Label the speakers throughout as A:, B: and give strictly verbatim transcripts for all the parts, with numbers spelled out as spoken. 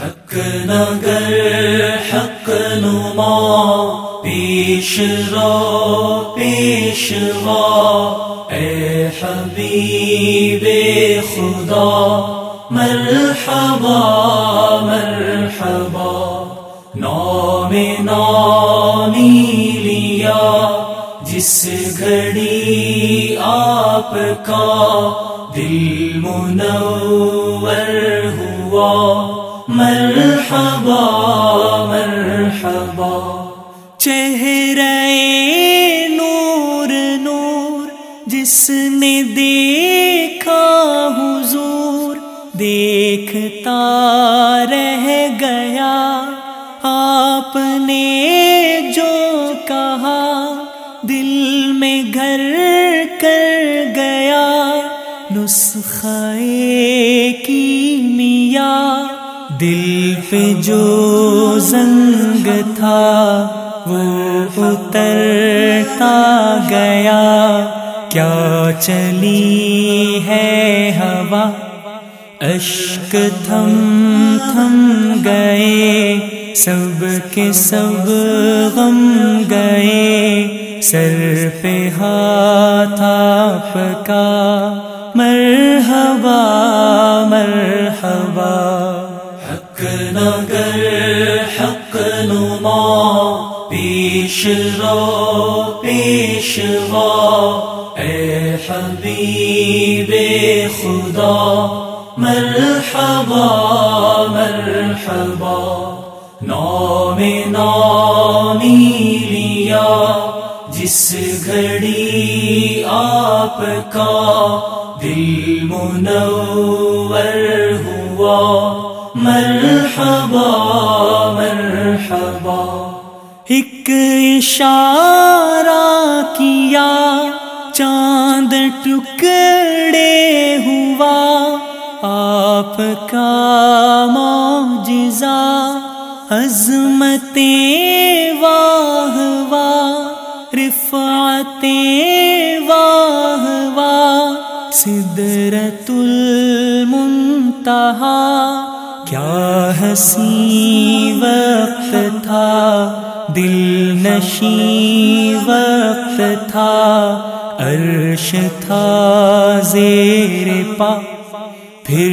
A: حق نگر حق نما پیش رو پیشوا اے حبیب خدا مرحبا مرحبا نام نامی لیا جس گھڑی آپ کا دل منور ہوا مرحبا مرحبا چہرے نور نور جس نے دیکھا حضور دیکھتا رہ گیا آپ نے جو کہا دل میں گھر کر گیا نسخہ کیمیا دل پہ جو زنگ تھا وہ اترتا گیا کیا چلی ہے ہوا اشک تھم تھم گئے سب کے سب غم گئے سر پہ ہاتھ آپ کا مرحبا مرحبا حق نگر حق نما پیش رو پیشوا اے حبیب خدا مرحبا مرحبا نام نامی لیا جس گھڑی آپ کا دل منور ہوا مرحبا مرحبا ایک اشارہ کیا چاند ٹکڑے ہوا آپ کا معجزہ عظمتیں واہ واہ رفعتیں واہ واہ سدرۃ المنتہا کیا حسین وقت تھا دل نشیں وقت تھا عرش تھا زیر پا پھر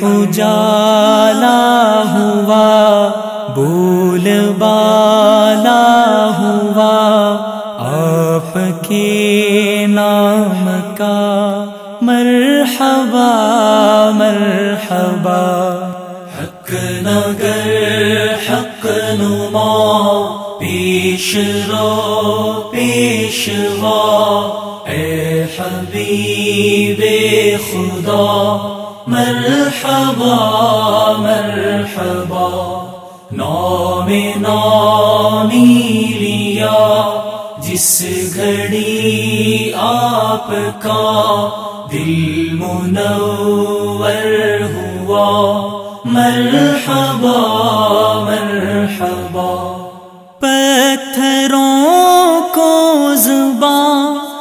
A: اجالا ہوا بول بالا ہوا آپ کے نام کا مرحبا مرحبا حق نگر حق نما پیش رو پیشوا اے حبیب خدا مرحبا مرحبا نام نامی لیا جس گھڑی آپ کا دل منور ہوا مرحبا مرحبا پتھروں کو زباں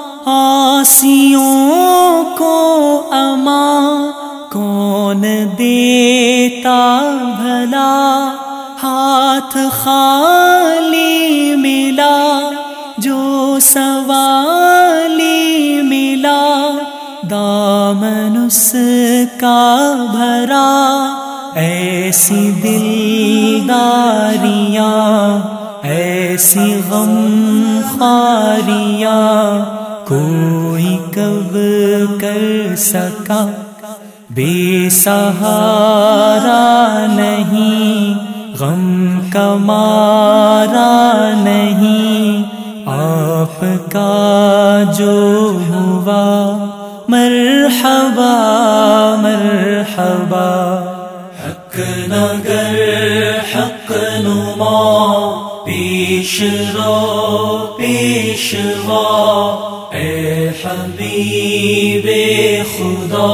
A: آسیوں کو امان کون دیتا بھلا ہاتھ خالی ملا جو سوالی ملا دامن اس کا بھرا ایسی دلداریاں ایسی غم خاریاں کوئی کب کر سکا بے سہارا نہیں غم کا مارا نہیں آپ کا جو ہوا مرحبا مرحبا حق نگر حق نما پیش رو پیشوا اے حبیب خدا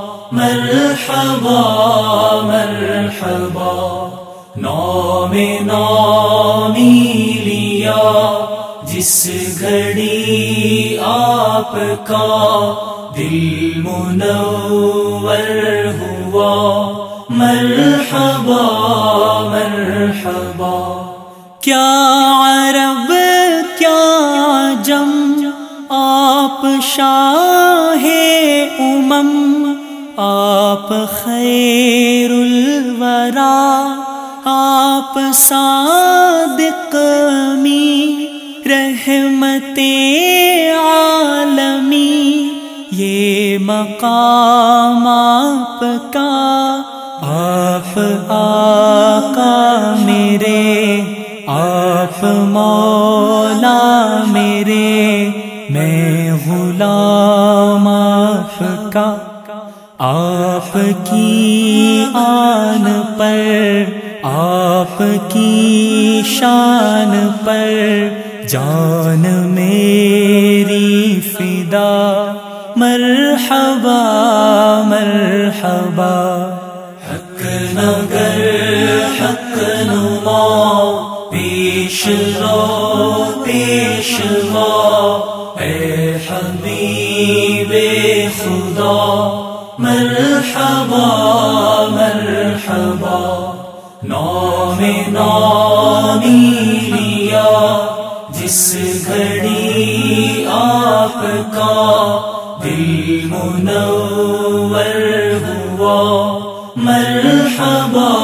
A: مرحبا مرحبا نام نامی لیا جس گھڑی آپ کا دل منور ہوا مرحبا مرحبا.
B: کیا عرب کیا عجم آپ شاہ امم، آپ خیر الورا، آپ صادق می رحمت عالمی. یہ مقام آپ کا، آپ آقا میرے، آپ مولا میرے، میں غلام آپ کا. آپ کی آن پر، آپ کی شان پر جان میری فدا. مرحبا مرحبا.
A: حق نگر حق نما، پیش رو پیشوا، اے حبیب خدا. مرحبا مرحبا. نام نامی لیا جس گھڑی آپ کا، دل منور ہوا. مرحبا